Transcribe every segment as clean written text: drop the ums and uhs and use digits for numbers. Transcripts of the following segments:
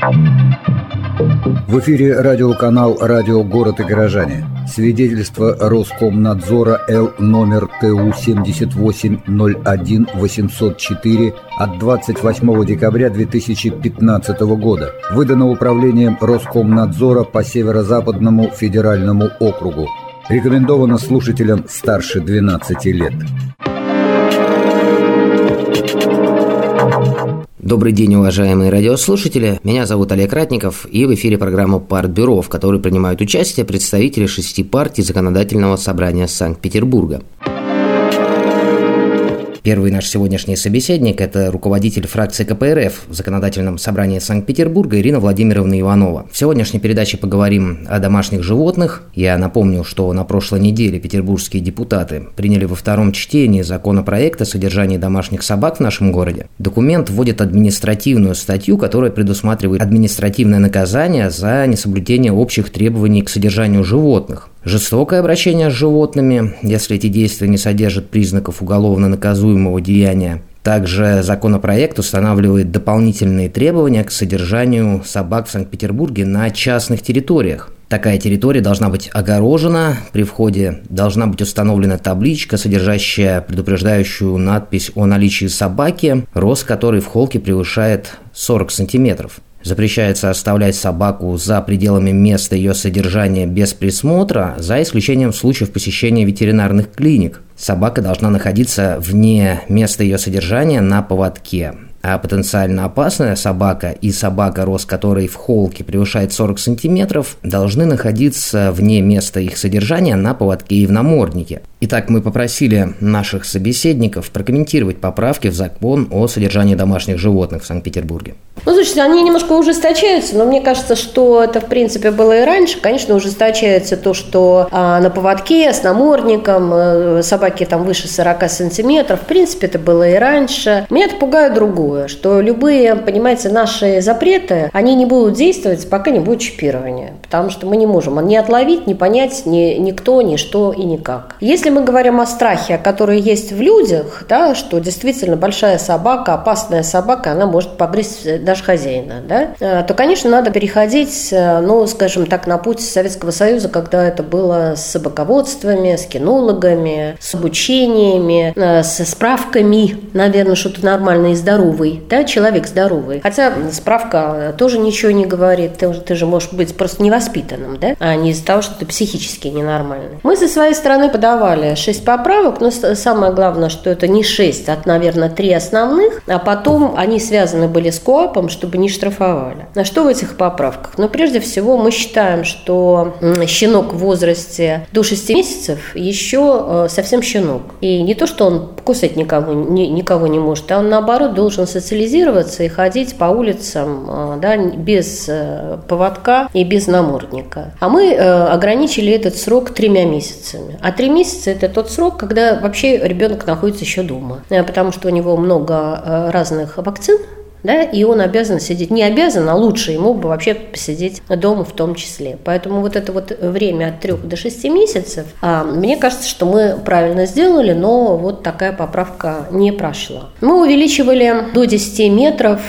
В эфире радиоканал «Радио Город и горожане». Свидетельство Роскомнадзора Л номер ТУ 7801-804 от 28 декабря 2015 года. Выдано управлением Роскомнадзора по Северо-Западному федеральному округу. Рекомендовано слушателям старше 12 лет. Добрый день, уважаемые радиослушатели. Меня зовут Олег Ратников, и в эфире программа «Партбюро», в которой принимают участие представители 6 партий Законодательного собрания Санкт-Петербурга. Первый наш сегодняшний собеседник – это руководитель фракции КПРФ в Законодательном собрании Санкт-Петербурга Ирина Владимировна Иванова. В сегодняшней передаче поговорим о домашних животных. Я напомню, что на прошлой неделе петербургские депутаты приняли во втором чтении законопроект о содержании домашних собак в нашем городе. Документ вводит административную статью, которая предусматривает административное наказание за несоблюдение общих требований к содержанию животных. Жестокое обращение с животными, если эти действия не содержат признаков уголовно наказуемого деяния. Также законопроект устанавливает дополнительные требования к содержанию собак в Санкт-Петербурге на частных территориях. Такая территория должна быть огорожена, при входе должна быть установлена табличка, содержащая предупреждающую надпись о наличии собаки, рост которой в холке превышает 40 сантиметров. Запрещается оставлять собаку за пределами места ее содержания без присмотра, за исключением случаев посещения ветеринарных клиник. Собака должна находиться вне места ее содержания на поводке. А потенциально опасная собака и собака, рост которой в холке превышает 40 сантиметров, должны находиться вне места их содержания на поводке и в наморднике. Итак, мы попросили наших собеседников прокомментировать поправки в закон о содержании домашних животных в Санкт-Петербурге. Слушайте, они немножко ужесточаются, но мне кажется, что это, в принципе, было и раньше. Конечно, ужесточается то, что на поводке с намордником собаки там выше 40 сантиметров. В принципе, это было и раньше. Меня это пугает другое, что любые, понимаете, наши запреты, они не будут действовать, пока не будет чипирования. Потому что мы не можем ни отловить, ни понять ни кто, ни что и никак. Если мы говорим о страхе, который есть в людях, да, что действительно большая собака, опасная собака, она может погрызть даже хозяина, да, то, конечно, надо переходить, скажем так, на путь Советского Союза, когда это было с собаководствами, с кинологами, с обучениями, со справками, наверное, что ты нормальный и здоровый, да, человек здоровый. Хотя справка тоже ничего не говорит, ты же можешь быть просто невоспитанным, да, а не из-за того, что ты психически ненормальный. Мы со своей стороны подавали 6 поправок, но самое главное, что это не 6, а, наверное, 3 основных, а потом они связаны были с КоАПом, чтобы не штрафовали. А что в этих поправках? Прежде всего, мы считаем, что щенок в возрасте до 6 месяцев еще совсем щенок. И не то, что он кусать никого не может, а он, наоборот, должен социализироваться и ходить по улицам, да, без поводка и без намордника. А мы ограничили этот срок 3 месяцами. А 3 месяца – это тот срок, когда вообще ребенок находится еще дома, потому что у него много разных вакцин, да, и он обязан сидеть, не обязан, а лучше ему бы вообще посидеть дома в том числе. Поэтому вот это вот время от 3 до 6 месяцев, мне кажется, что мы правильно сделали, но вот такая поправка не прошла. Мы увеличивали до 10 метров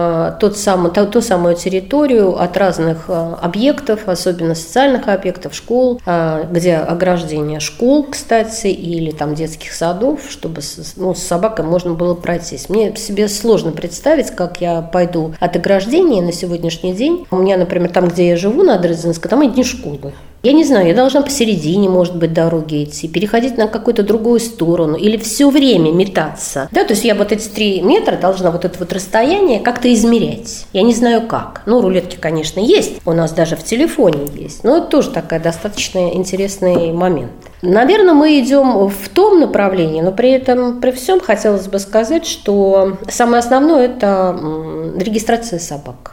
ту самую территорию от разных объектов, особенно социальных объектов, школ, где ограждение школ, кстати, или там детских садов, чтобы с собакой можно было пройтись. Мне себе сложно представить, как я пойду от ограждения на сегодняшний день. У меня, например, там, где я живу, на Дрезденской, там одни школы. Я не знаю, я должна посередине, может быть, дороги идти, переходить на какую-то другую сторону или все время метаться. Да, то есть я вот эти 3 метра должна вот это вот расстояние как-то измерять. Я не знаю как. Рулетки, конечно, есть. У нас даже в телефоне есть. Но это тоже такой достаточно интересный момент. Наверное, мы идем в том направлении, но при этом, при всем, хотелось бы сказать, что самое основное – это регистрация собак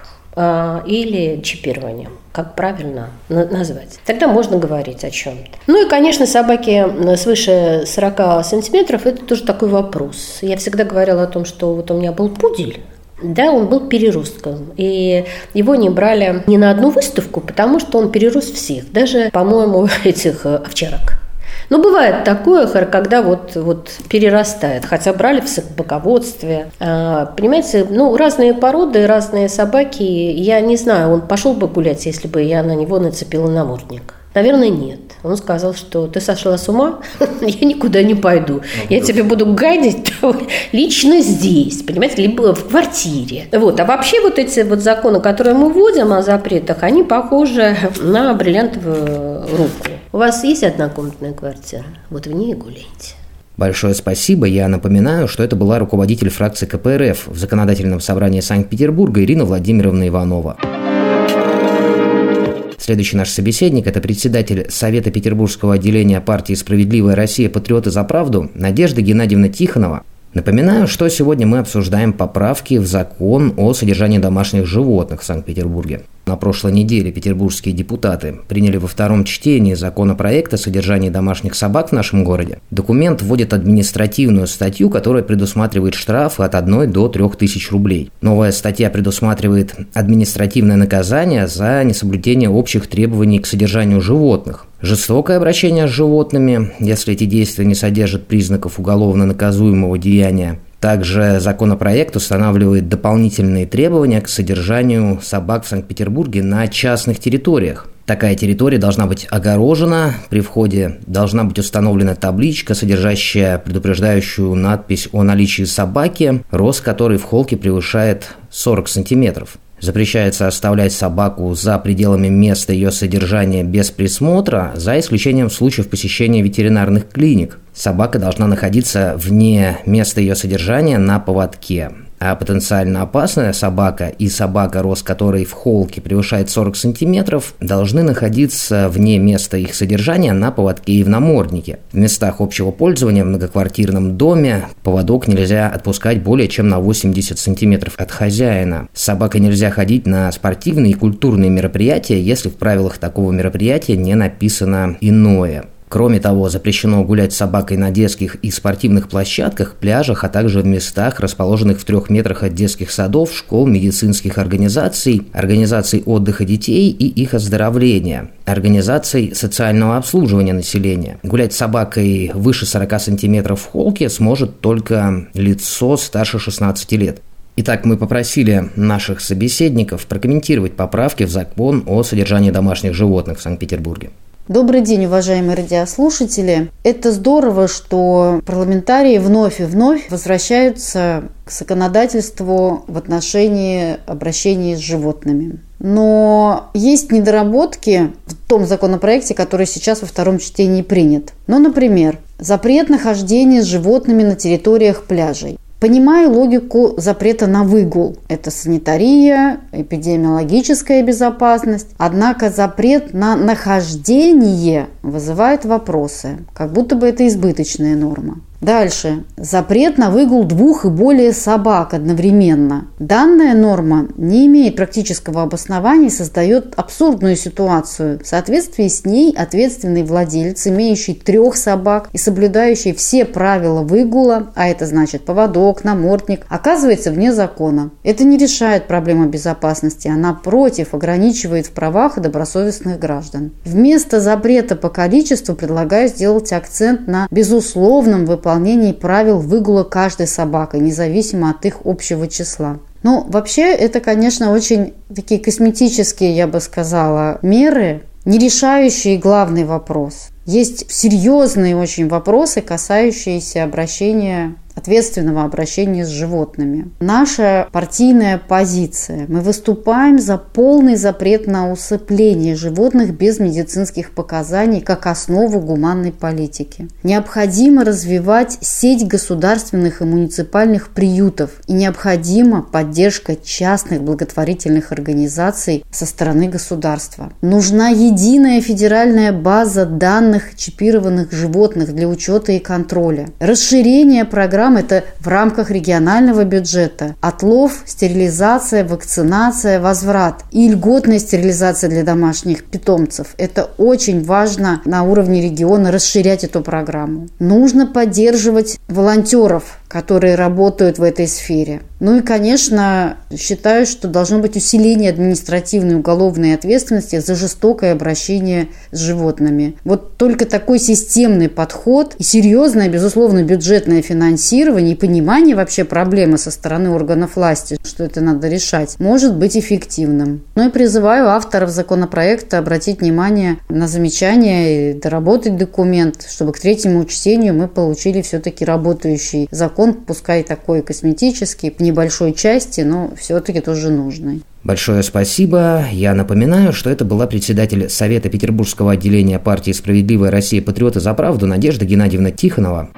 или чипирование, как правильно назвать. Тогда можно говорить о чем-то. И, конечно, собаки свыше 40 сантиметров – это тоже такой вопрос. Я всегда говорила о том, что вот у меня был пудель. Да, он был переростком, и его не брали ни на одну выставку, потому что он перерос всех, даже, по-моему, этих овчарок. Ну, бывает такое, когда вот перерастает. Хотя брали в собаководстве. Понимаете, разные породы, разные собаки. Я не знаю, он пошел бы гулять, если бы я на него нацепила намордник. Наверное, нет. Он сказал, что ты сошла с ума, я никуда не пойду. Я тебе буду гадить лично здесь, понимаете, либо в квартире. А вообще эти законы, которые мы вводим о запретах, они похожи на бриллиантовую руку. У вас есть однокомнатная квартира? В ней гуляйте. Большое спасибо. Я напоминаю, что это была руководитель фракции КПРФ в Законодательном собрании Санкт-Петербурга Ирина Владимировна Иванова. Следующий наш собеседник – это председатель Совета Петербургского отделения партии «Справедливая Россия. Патриоты за правду» Надежда Геннадьевна Тихонова. Напоминаю, что сегодня мы обсуждаем поправки в закон о содержании домашних животных в Санкт-Петербурге. На прошлой неделе петербургские депутаты приняли во втором чтении законопроект о содержании домашних собак в нашем городе. Документ вводит административную статью, которая предусматривает штрафы от 1 до 3 тысяч рублей. Новая статья предусматривает административное наказание за несоблюдение общих требований к содержанию животных. Жестокое обращение с животными, если эти действия не содержат признаков уголовно наказуемого деяния. Также законопроект устанавливает дополнительные требования к содержанию собак в Санкт-Петербурге на частных территориях. Такая территория должна быть огорожена, при входе должна быть установлена табличка, содержащая предупреждающую надпись о наличии собаки, рост которой в холке превышает 40 сантиметров. Запрещается оставлять собаку за пределами места ее содержания без присмотра, за исключением случаев посещения ветеринарных клиник. Собака должна находиться вне места ее содержания на поводке. А потенциально опасная собака и собака, рост которой в холке превышает 40 сантиметров, должны находиться вне места их содержания на поводке и в наморднике. В местах общего пользования в многоквартирном доме поводок нельзя отпускать более чем на 80 сантиметров от хозяина. С собакой нельзя ходить на спортивные и культурные мероприятия, если в правилах такого мероприятия не написано иное. Кроме того, запрещено гулять с собакой на детских и спортивных площадках, пляжах, а также в местах, расположенных в 3 метрах от детских садов, школ, медицинских организаций, организаций отдыха детей и их оздоровления, организаций социального обслуживания населения. Гулять с собакой выше 40 сантиметров в холке сможет только лицо старше 16 лет. Итак, мы попросили наших собеседников прокомментировать поправки в закон о содержании домашних животных в Санкт-Петербурге. Добрый день, уважаемые радиослушатели. Это здорово, что парламентарии вновь и вновь возвращаются к законодательству в отношении обращения с животными. Но есть недоработки в том законопроекте, который сейчас во втором чтении принят. Например, запрет нахождения с животными на территориях пляжей. Понимаю логику запрета на выгул. Это санитария, эпидемиологическая безопасность. Однако запрет на нахождение вызывает вопросы, как будто бы это избыточная норма. Дальше. Запрет на выгул 2 и более собак одновременно. Данная норма не имеет практического обоснования и создает абсурдную ситуацию. В соответствии с ней ответственный владелец, имеющий 3 собак и соблюдающий все правила выгула, а это значит поводок, намордник, оказывается вне закона. Это не решает проблему безопасности, а напротив ограничивает в правах добросовестных граждан. Вместо запрета по количеству предлагаю сделать акцент на безусловном выполнении правил выгула каждой собакой, независимо от их общего числа. Вообще, это, конечно, очень такие косметические, я бы сказала, меры, не решающие главный вопрос. Есть серьезные очень вопросы, касающиеся ответственного обращения с животными. Наша партийная позиция. Мы выступаем за полный запрет на усыпление животных без медицинских показаний как основу гуманной политики. Необходимо развивать сеть государственных и муниципальных приютов. И необходима поддержка частных благотворительных организаций со стороны государства. Нужна единая федеральная база данных чипированных животных для учета и контроля. Расширение программ это в рамках регионального бюджета. Отлов, стерилизация, вакцинация, возврат и льготная стерилизация для домашних питомцев. Это очень важно на уровне региона расширять эту программу. Нужно поддерживать волонтеров. которые работают в этой сфере. Ну и, конечно, считаю, что должно быть усиление административной и уголовной ответственности за жестокое обращение с животными. Вот только такой системный подход и серьезное, безусловно, бюджетное финансирование и понимание вообще проблемы со стороны органов власти, что это надо решать, может быть эффективным. Ну и призываю авторов законопроекта обратить внимание на замечания и доработать документ, чтобы к третьему чтению мы получили все-таки работающий закон, пускай такой косметический, в небольшой части, но все-таки тоже нужный. Большое спасибо. Я напоминаю, что это была председатель Совета Петербургского отделения партии «Справедливая Россия. Патриоты за правду» Надежда Геннадьевна Тихонова.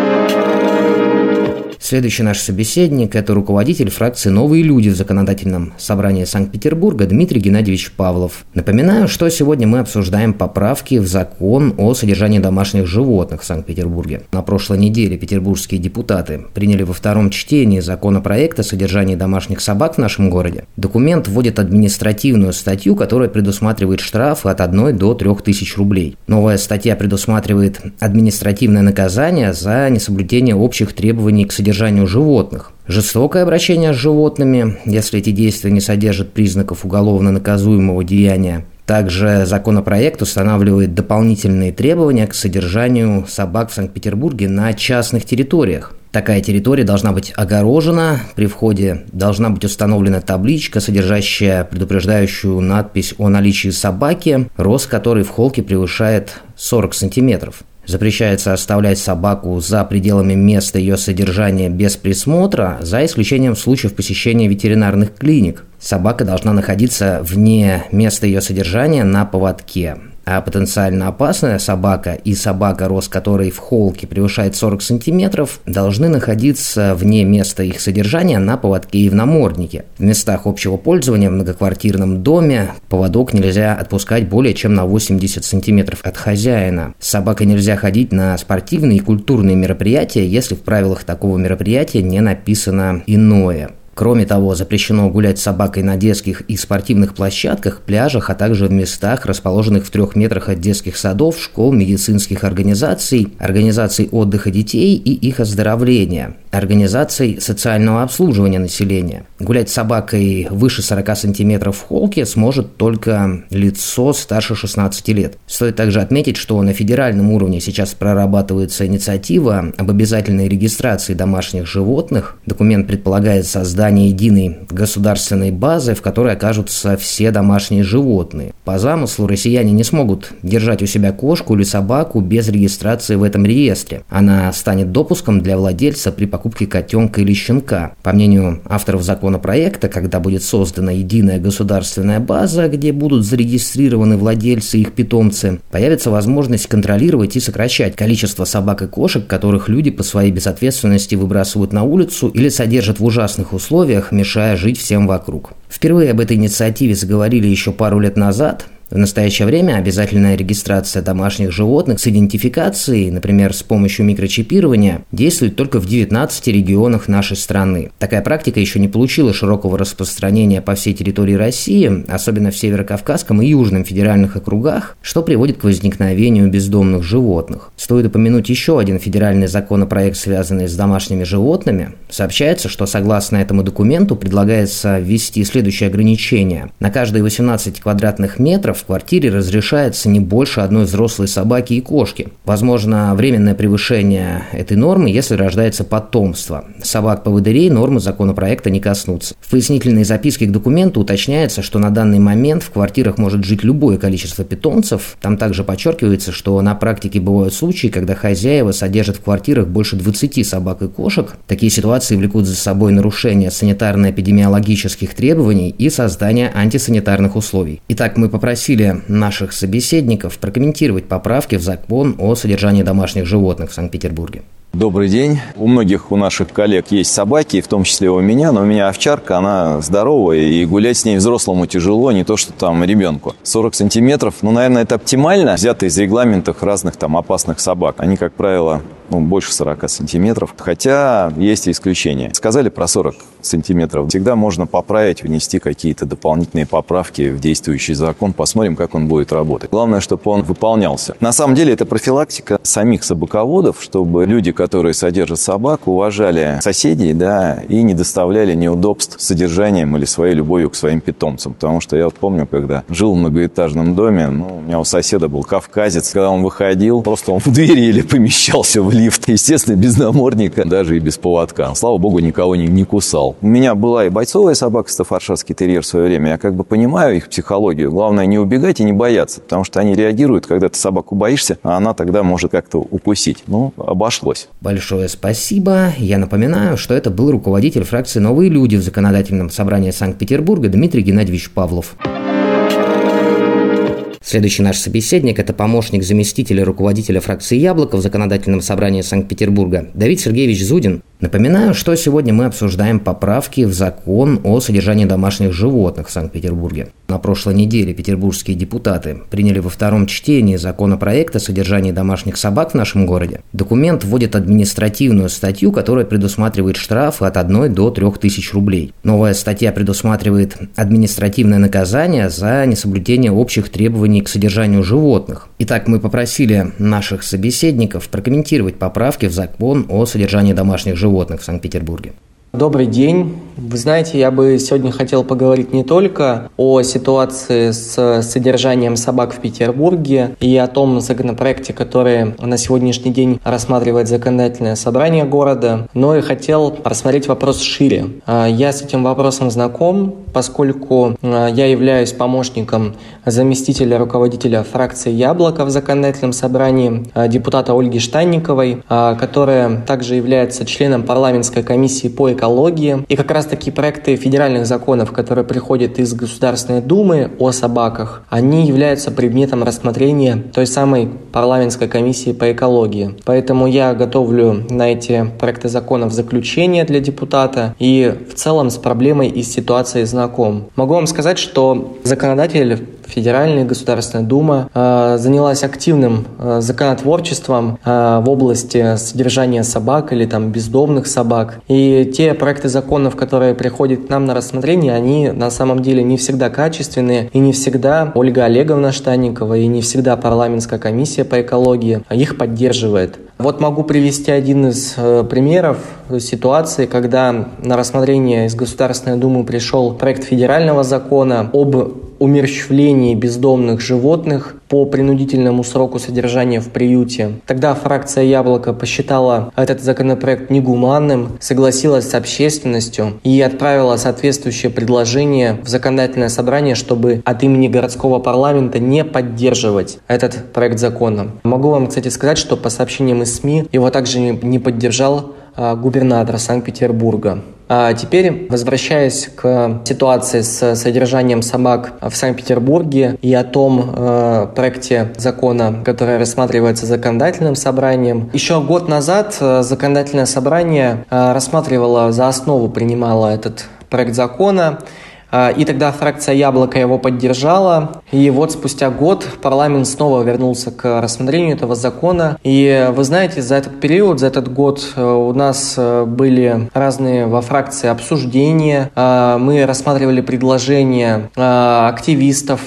Следующий наш собеседник – это руководитель фракции «Новые люди» в Законодательном собрании Санкт-Петербурга Дмитрий Геннадьевич Павлов. Напоминаю, что сегодня мы обсуждаем поправки в закон о содержании домашних животных в Санкт-Петербурге. На прошлой неделе петербургские депутаты приняли во втором чтении законопроект о содержании домашних собак в нашем городе. Документ вводит административную статью, которая предусматривает штрафы от 1 до 3 тысяч рублей. Новая статья предусматривает административное наказание за несоблюдение общих требований к содержанию животных. Жестокое обращение с животными, если эти действия не содержат признаков уголовно наказуемого деяния. Также законопроект устанавливает дополнительные требования к содержанию собак в Санкт-Петербурге на частных территориях. Такая территория должна быть огорожена, при входе должна быть установлена табличка, содержащая предупреждающую надпись о наличии собаки, рост которой в холке превышает 40 сантиметров. Запрещается оставлять собаку за пределами места ее содержания без присмотра, за исключением случаев посещения ветеринарных клиник. Собака должна находиться вне места ее содержания на поводке. А потенциально опасная собака и собака, рост которой в холке превышает 40 сантиметров, должны находиться вне места их содержания на поводке и в наморднике. В местах общего пользования в многоквартирном доме поводок нельзя отпускать более чем на 80 сантиметров от хозяина. С собакой нельзя ходить на спортивные и культурные мероприятия, если в правилах такого мероприятия не написано иное. Кроме того, запрещено гулять с собакой на детских и спортивных площадках, пляжах, а также в местах, расположенных в 3 метрах от детских садов, школ, медицинских организаций, организаций отдыха детей и их оздоровления, организаций социального обслуживания населения. Гулять с собакой выше 40 сантиметров в холке сможет только лицо старше 16 лет. Стоит также отметить, что на федеральном уровне сейчас прорабатывается инициатива об обязательной регистрации домашних животных. Документ предполагает создание единой государственной базы, в которой окажутся все домашние животные. По замыслу россияне не смогут держать у себя кошку или собаку без регистрации в этом реестре. Она станет допуском для владельца при покупке котенка или щенка. По мнению авторов законопроекта, когда будет создана единая государственная база, где будут зарегистрированы владельцы и их питомцы, появится возможность контролировать и сокращать количество собак и кошек, которых люди по своей безответственности выбрасывают на улицу или содержат в ужасных условиях, мешая жить всем вокруг. Впервые об этой инициативе заговорили еще пару лет назад. В настоящее время обязательная регистрация домашних животных с идентификацией, например, с помощью микрочипирования, действует только в 19 регионах нашей страны. Такая практика еще не получила широкого распространения по всей территории России, особенно в Северо-Кавказском и Южном федеральных округах, что приводит к возникновению бездомных животных. Стоит упомянуть еще один федеральный законопроект, связанный с домашними животными. Сообщается, что согласно этому документу предлагается ввести следующее ограничение. На каждые 18 квадратных метров в квартире разрешается не больше одной взрослой собаки и кошки. Возможно, временное превышение этой нормы, если рождается потомство. Собак-поводырей нормы законопроекта не коснутся. В пояснительной записке к документу уточняется, что на данный момент в квартирах может жить любое количество питомцев. Там также подчеркивается, что на практике бывают случаи, когда хозяева содержат в квартирах больше 20 собак и кошек. Такие ситуации влекут за собой нарушение санитарно-эпидемиологических требований и создание антисанитарных условий. Итак, мы попросили наших собеседников прокомментировать поправки в закон о содержании домашних животных в Санкт-Петербурге. Добрый день. У многих у наших коллег есть собаки, в том числе у меня, но у меня овчарка, она здоровая, и гулять с ней взрослому тяжело, не то что там ребенку. 40 сантиметров, наверное, это оптимально, взято из регламентов разных там опасных собак. Они, как правило, больше 40 сантиметров, хотя есть и исключения. Сказали про 40 сантиметров. Всегда можно поправить, внести какие-то дополнительные поправки в действующий закон, посмотрим, как он будет работать. Главное, чтобы он выполнялся. На самом деле, это профилактика самих собаководов, чтобы люди, которые содержат собак, уважали соседей, да, и не доставляли неудобств содержанием или своей любовью к своим питомцам. Потому что я вот помню, когда жил в многоэтажном доме, у меня у соседа был кавказец, когда он выходил, просто он в двери или помещался в лифт. Естественно, без намордника, даже и без поводка. Слава богу, никого не кусал. У меня была и бойцовая собака, стаффордширский терьер в свое время. Я как бы понимаю их психологию. Главное не убегать и не бояться, потому что они реагируют, когда ты собаку боишься, а она тогда может как-то укусить. Обошлось. Большое спасибо. Я напоминаю, что это был руководитель фракции «Новые люди» в Законодательном собрании Санкт-Петербурга Дмитрий Геннадьевич Павлов. Следующий наш собеседник – это помощник заместителя руководителя фракции «Яблоко» в Законодательном собрании Санкт-Петербурга Давид Сергеевич Зудин. Напоминаю, что сегодня мы обсуждаем поправки в закон о содержании домашних животных в Санкт-Петербурге. На прошлой неделе петербургские депутаты приняли во втором чтении законопроект о содержании домашних собак в нашем городе. Документ вводит административную статью, которая предусматривает штрафы от 1 до 3 тысяч рублей. Новая статья предусматривает административное наказание за несоблюдение общих требований к содержанию животных. Итак, мы попросили наших собеседников прокомментировать поправки в закон о содержании домашних животных в Санкт-Петербурге. Добрый день. Вы знаете, я бы сегодня хотел поговорить не только о ситуации с содержанием собак в Петербурге и о том законопроекте, который на сегодняшний день рассматривает законодательное собрание города, но и хотел рассмотреть вопрос шире. Я с этим вопросом знаком, поскольку я являюсь помощником заместителя руководителя фракции «Яблоко» в законодательном собрании, депутата Ольги Штанниковой, которая также является членом парламентской комиссии по экологии. И как раз-таки проекты федеральных законов, которые приходят из Государственной Думы о собаках, они являются предметом рассмотрения той самой парламентской комиссии по экологии. Поэтому я готовлю на эти проекты законов заключение для депутата и в целом с проблемой и с ситуацией знаком. Могу вам сказать, что законодатель Федеральная Государственная Дума занялась активным законотворчеством в области содержания собак или бездомных собак. И те проекты законов, которые приходят к нам на рассмотрение, они на самом деле не всегда качественные, и не всегда Ольга Олеговна Штанникова, и не всегда парламентская комиссия по экологии их поддерживает. Вот могу привести один из примеров ситуации, когда на рассмотрение из Государственной Думы пришел проект федерального закона об умерщвлении бездомных животных по принудительному сроку содержания в приюте. Тогда фракция «Яблоко» посчитала этот законопроект негуманным, согласилась с общественностью и отправила соответствующее предложение в законодательное собрание, чтобы от имени городского парламента не поддерживать этот проект закона. Могу вам, кстати, сказать, что по сообщениям из СМИ его также не поддержал губернатор Санкт-Петербурга. А теперь, возвращаясь к ситуации с содержанием собак в Санкт-Петербурге и о том проекте закона, который рассматривается законодательным собранием. Еще год назад законодательное собрание рассматривало, за основу принимало этот проект закона. И тогда фракция «Яблоко» его поддержала. И вот спустя год парламент снова вернулся к рассмотрению этого закона. И вы знаете, за этот период, за этот год у нас были разные во фракции обсуждения. Мы рассматривали предложения активистов,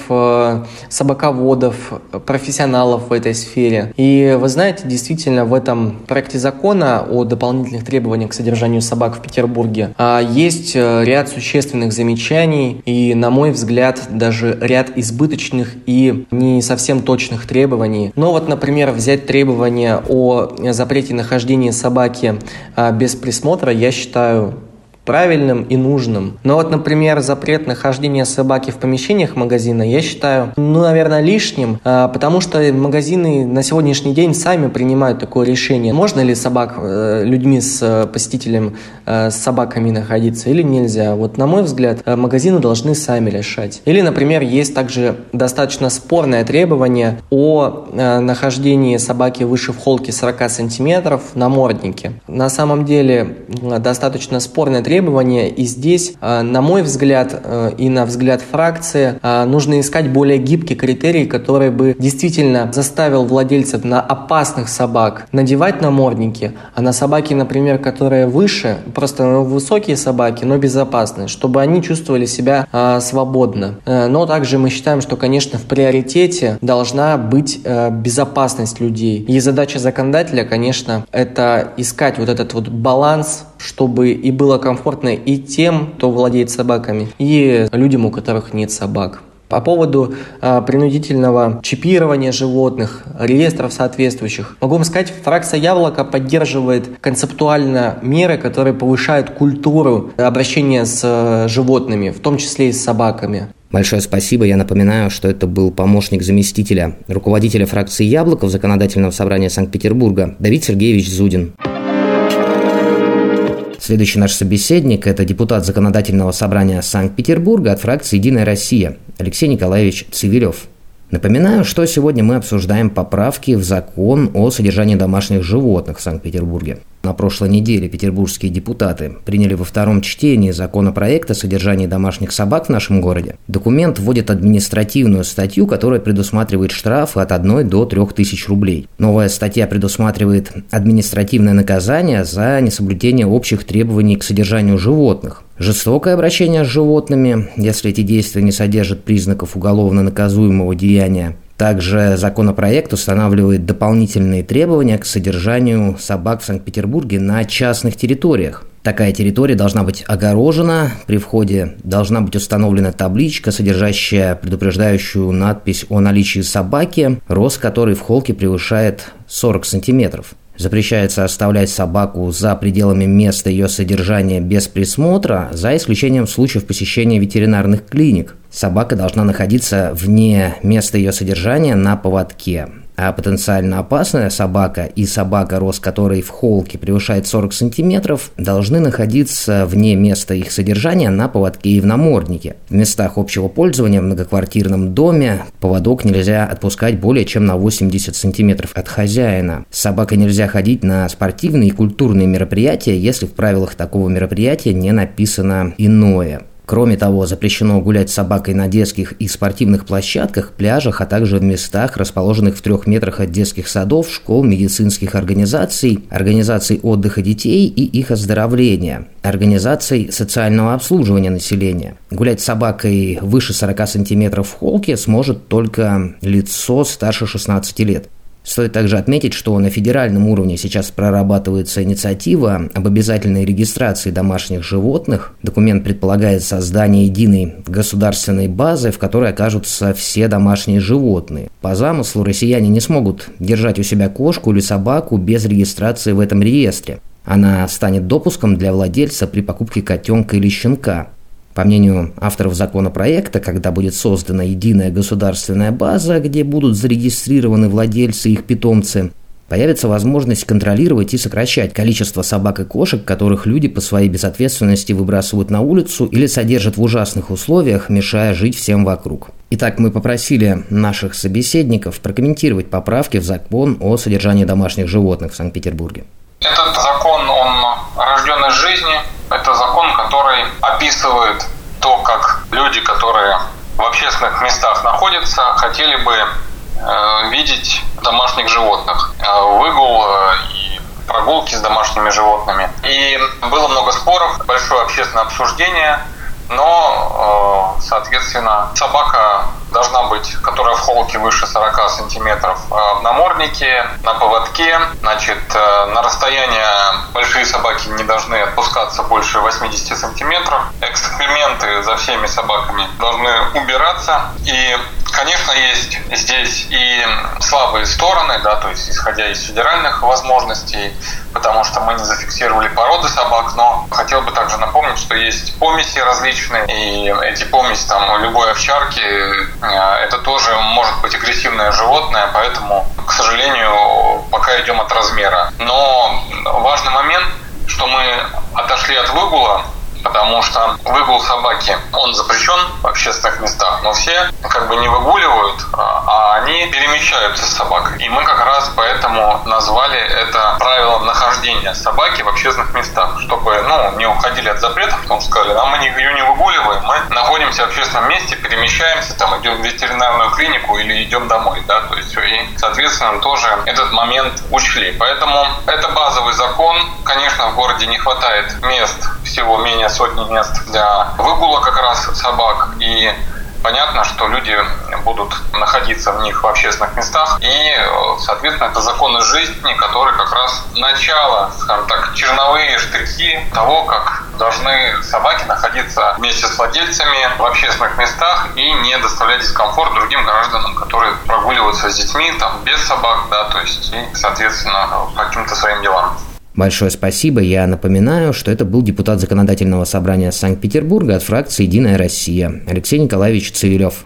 собаководов, профессионалов в этой сфере. И вы знаете, действительно, в этом проекте закона о дополнительных требованиях к содержанию собак в Петербурге есть ряд существенных замечаний, и, на мой взгляд, даже ряд избыточных и не совсем точных требований. Но вот, например, взять требования о запрете нахождения собаки без присмотра, я считаю правильным и нужным. Но вот, например, запрет нахождения собаки в помещениях магазина я считаю, наверное, лишним, потому что магазины на сегодняшний день сами принимают такое решение. Можно ли людьми с посетителем с собаками находиться или нельзя? Вот, на мой взгляд, магазины должны сами решать. Или, например, есть также достаточно спорное требование о нахождении собаки выше в холке 40 сантиметров в наморднике. На самом деле, достаточно спорное требование, требования. И здесь, на мой взгляд и на взгляд фракции, нужно искать более гибкий критерий, который бы действительно заставил владельцев на опасных собак надевать намордники, а на собаки, например, которые выше, просто высокие собаки, но безопасные, чтобы они чувствовали себя свободно. Но также мы считаем, что, конечно, в приоритете должна быть безопасность людей. И задача законодателя, конечно, это искать вот этот вот баланс, чтобы и было комфортно и тем, кто владеет собаками, и людям, у которых нет собак. По поводу принудительного чипирования животных, реестров соответствующих, могу вам сказать, фракция «Яблоко» поддерживает концептуально меры, которые повышают культуру обращения с животными, в том числе и с собаками. Большое спасибо. Я напоминаю, что это был помощник заместителя руководителя фракции «Яблоко» в Законодательном собрании Санкт-Петербурга Давид Сергеевич Зудин. Следующий наш собеседник – это депутат Законодательного собрания Санкт-Петербурга от фракции «Единая Россия» Алексей Николаевич Цивилев. Напоминаю, что сегодня мы обсуждаем поправки в закон о содержании домашних животных в Санкт-Петербурге. На прошлой неделе петербургские депутаты приняли во втором чтении законопроект о содержании домашних собак в нашем городе. Документ вводит административную статью, которая предусматривает штрафы от 1 до 3 тысяч рублей. Новая статья предусматривает административное наказание за несоблюдение общих требований к содержанию животных. Жестокое обращение с животными, если эти действия не содержат признаков уголовно наказуемого деяния. Также законопроект устанавливает дополнительные требования к содержанию собак в Санкт-Петербурге на частных территориях. Такая территория должна быть огорожена, при входе должна быть установлена табличка, содержащая предупреждающую надпись о наличии собаки, рост которой в холке превышает 40 сантиметров. Запрещается оставлять собаку за пределами места ее содержания без присмотра, за исключением случаев посещения ветеринарных клиник. Собака должна находиться вне места ее содержания на поводке. А потенциально опасная собака и собака, рост которой в холке превышает 40 сантиметров, должны находиться вне места их содержания на поводке и в наморднике. В местах общего пользования в многоквартирном доме поводок нельзя отпускать более чем на 80 сантиметров от хозяина. С собакой нельзя ходить на спортивные и культурные мероприятия, если в правилах такого мероприятия не написано иное. Кроме того, запрещено гулять с собакой на детских и спортивных площадках, пляжах, а также в местах, расположенных в 3 метрах от детских садов, школ, медицинских организаций, организаций отдыха детей и их оздоровления, организаций социального обслуживания населения. Гулять с собакой выше 40 сантиметров в холке сможет только лицо старше 16 лет. Стоит также отметить, что на федеральном уровне сейчас прорабатывается инициатива об обязательной регистрации домашних животных. Документ предполагает создание единой государственной базы, в которой окажутся все домашние животные. По замыслу россияне не смогут держать у себя кошку или собаку без регистрации в этом реестре. Она станет допуском для владельца при покупке котенка или щенка. По мнению авторов законопроекта, когда будет создана единая государственная база, где будут зарегистрированы владельцы и их питомцы, появится возможность контролировать и сокращать количество собак и кошек, которых люди по своей безответственности выбрасывают на улицу или содержат в ужасных условиях, мешая жить всем вокруг. Итак, мы попросили наших собеседников прокомментировать поправки в закон о содержании домашних животных в Санкт-Петербурге. Этот закон, он рожден из жизни. Это закон, который описывает то, как люди, которые в общественных местах находятся, хотели бы видеть домашних животных. Выгул и прогулки с домашними животными. И было много споров, большое общественное обсуждение. Но, соответственно, собака должна быть, которая в холке выше 40 сантиметров, в наморднике, на поводке. Значит, на расстояние большие собаки не должны отпускаться больше 80 сантиметров. Экскременты за всеми собаками должны убираться. И, конечно, есть здесь и слабые стороны, да, то есть исходя из федеральных возможностей, потому что мы не зафиксировали породы собак, но хотел бы также напомнить, что есть помеси различные, и эти помеси там любой овчарки, это тоже может быть агрессивное животное, поэтому, к сожалению, пока идем от размера. Но важный момент, что мы отошли от выгула, потому что выгул собаки, он запрещен в общественных местах, но все как бы не выгуливают, а они перемещаются с собакой. И мы как раз поэтому назвали это правилом нахождения собаки в общественных местах, чтобы не уходили от запретов, потому что сказали, мы ее не выгуливаем, мы находимся в общественном месте, перемещаемся, идем в ветеринарную клинику или идем домой, то есть и, соответственно, тоже этот момент учли. Поэтому это базовый закон. Конечно, в городе не хватает мест, всего менее сотни мест для выгула как раз собак, и понятно, что люди будут находиться в них в общественных местах, и, соответственно, это законы жизни, которые как раз начало, скажем так, черновые штрихи того, как должны собаки находиться вместе с владельцами в общественных местах и не доставлять дискомфорт другим гражданам, которые прогуливаются с детьми, без собак, то есть, и, соответственно, по каким-то своим делам. Большое спасибо. Я напоминаю, что это был депутат Законодательного собрания Санкт-Петербурга от фракции «Единая Россия» Алексей Николаевич Цивилев.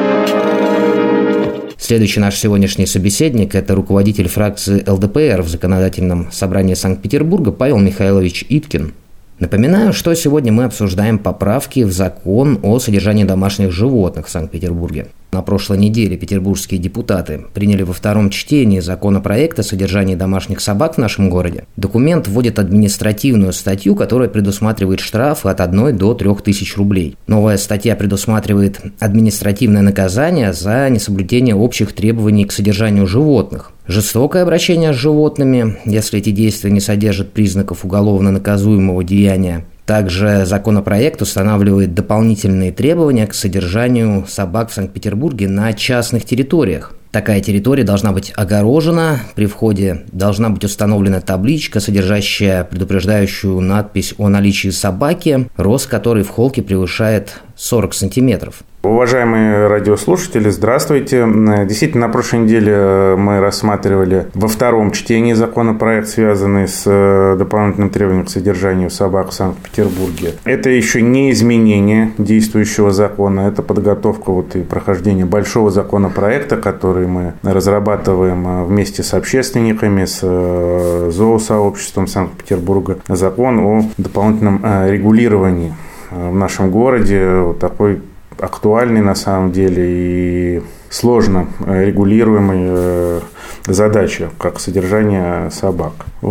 Следующий наш сегодняшний собеседник – это руководитель фракции ЛДПР в Законодательном собрании Санкт-Петербурга Павел Михайлович Иткин. Напоминаю, что сегодня мы обсуждаем поправки в закон о содержании домашних животных в Санкт-Петербурге. На прошлой неделе петербургские депутаты приняли во втором чтении законопроект о содержании домашних собак в нашем городе. Документ вводит административную статью, которая предусматривает штрафы от 1 до 3 тысяч рублей. Новая статья предусматривает административное наказание за несоблюдение общих требований к содержанию животных. Жестокое обращение с животными, если эти действия не содержат признаков уголовно наказуемого деяния. Также законопроект устанавливает дополнительные требования к содержанию собак в Санкт-Петербурге на частных территориях. Такая территория должна быть огорожена, при входе должна быть установлена табличка, содержащая предупреждающую надпись о наличии собаки, рост которой в холке превышает 40 сантиметров. Уважаемые радиослушатели, здравствуйте. Действительно, на прошлой неделе мы рассматривали во втором чтении законопроект, связанный с дополнительным требованием к содержанию собак в Санкт-Петербурге. Это еще не изменение действующего закона, это подготовка и прохождение большого законопроекта, который мы разрабатываем вместе с общественниками, с зоосообществом Санкт-Петербурга. Закон о дополнительном регулировании в нашем городе, такой актуальный на самом деле и сложно регулируемой задачи, как содержание собак.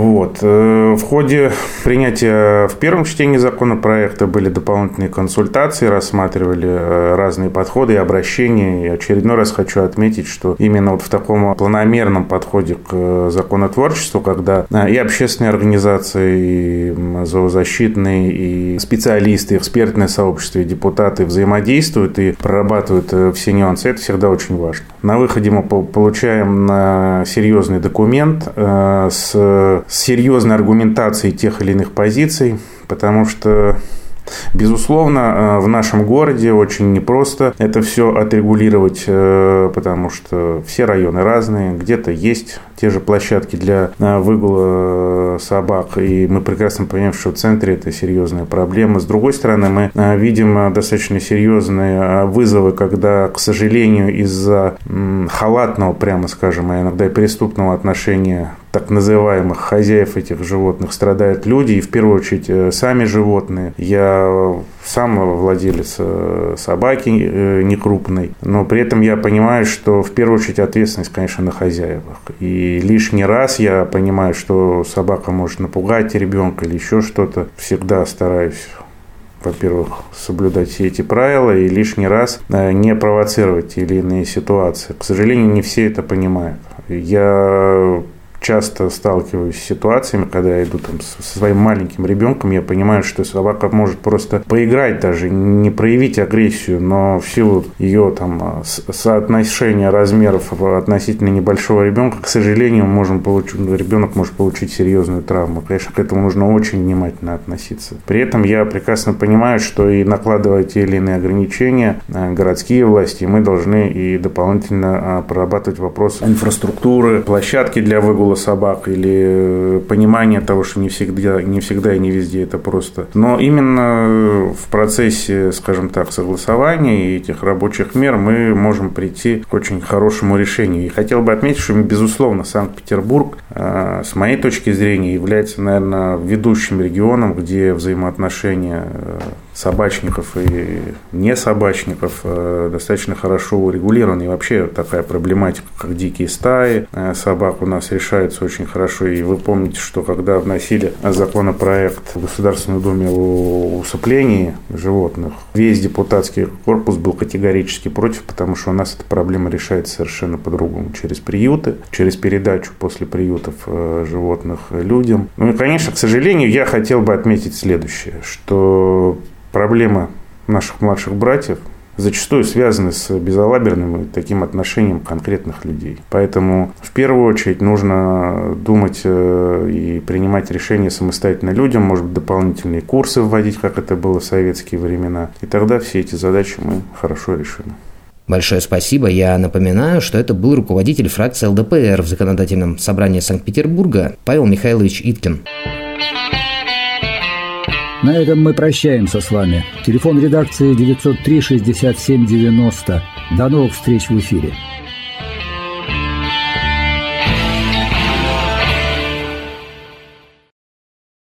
В ходе принятия в первом чтении законопроекта были дополнительные консультации, рассматривали разные подходы и обращения. И очередной раз хочу отметить, что именно в таком планомерном подходе к законотворчеству, когда и общественные организации, и зоозащитные, и специалисты, и экспертное сообщество, и депутаты взаимодействуют и прорабатывают все нюансы, это всегда очень важно. На выходе мы получаем серьезный документ с серьезной аргументацией тех или иных позиций, потому что, безусловно, в нашем городе очень непросто это все отрегулировать, потому что все районы разные, где-то есть те же площадки для выгула собак, и мы прекрасно понимаем, что в центре это серьезная проблема. С другой стороны, мы видим достаточно серьезные вызовы, когда, к сожалению, из-за халатного, прямо скажем, а иногда и преступного отношения так называемых хозяев этих животных страдают люди, и в первую очередь сами животные. Я сам владелец собаки некрупной, но при этом я понимаю, что в первую очередь ответственность, конечно, на хозяевах. И лишний раз я понимаю, что собака может напугать ребенка или еще что-то. Всегда стараюсь, во-первых, соблюдать все эти правила и лишний раз не провоцировать те или иные ситуации. К сожалению, не все это понимают. Я часто сталкиваюсь с ситуациями, когда я иду со своим маленьким ребенком, я понимаю, что собака может просто поиграть даже, не проявить агрессию, но в силу ее соотношения размеров относительно небольшого ребенка, к сожалению, ребенок может получить серьезную травму. Конечно, к этому нужно очень внимательно относиться. При этом я прекрасно понимаю, что и накладывая те или иные ограничения, городские власти, мы должны и дополнительно прорабатывать вопрос инфраструктуры, площадки для выгула собак или понимание того, что не всегда и не везде это просто. Но именно в процессе, скажем так, согласования и этих рабочих мер мы можем прийти к очень хорошему решению. И хотел бы отметить, что, безусловно, Санкт-Петербург, с моей точки зрения, является, наверное, ведущим регионом, где взаимоотношения собачников и не собачников достаточно хорошо урегулирована. И вообще такая проблематика, как дикие стаи собак, у нас решается очень хорошо. И вы помните, что когда вносили законопроект в Государственную Думу о усыплении животных, весь депутатский корпус был категорически против, потому что у нас эта проблема решается совершенно по-другому. Через приюты, через передачу после приютов животных людям. Ну и, конечно, к сожалению, я хотел бы отметить следующее, что проблема наших младших братьев зачастую связаны с безалаберным и таким отношением конкретных людей. Поэтому в первую очередь нужно думать и принимать решения самостоятельно людям, может быть, дополнительные курсы вводить, как это было в советские времена. И тогда все эти задачи мы хорошо решим. Большое спасибо. Я напоминаю, что это был руководитель фракции ЛДПР в Законодательном собрании Санкт-Петербурга Павел Михайлович Иткин. На этом мы прощаемся с вами. Телефон редакции 903-67-90. До новых встреч в эфире.